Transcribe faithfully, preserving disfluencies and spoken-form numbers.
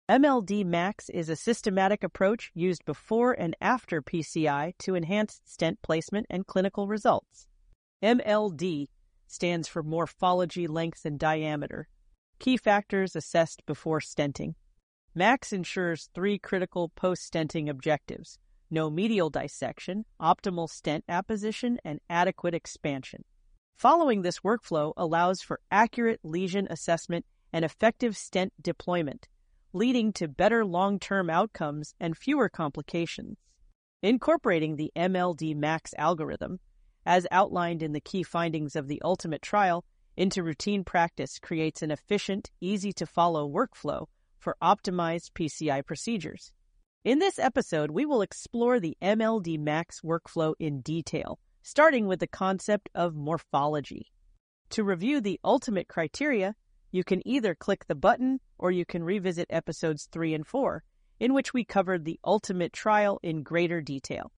M L D Max is a systematic approach used before and after P C I to enhance stent placement and clinical results. M L D stands for morphology, length, and diameter, key factors assessed before stenting. Max ensures three critical post-stenting objectives: no medial dissection, optimal stent apposition, and adequate expansion. Following this workflow allows for accurate lesion assessment and effective stent deployment, leading to better long-term outcomes and fewer complications. Incorporating the M L D Max algorithm, as outlined in the key findings of the ULTIMATE trial, into routine practice creates an efficient, easy-to-follow workflow for optimized P C I procedures. In this episode, we will explore the M L D Max workflow in detail, starting with the concept of morphology. To review the ULTIMATE criteria, you can either click the button or you can revisit episodes three and four, in which we covered the ULTIMATE trial in greater detail.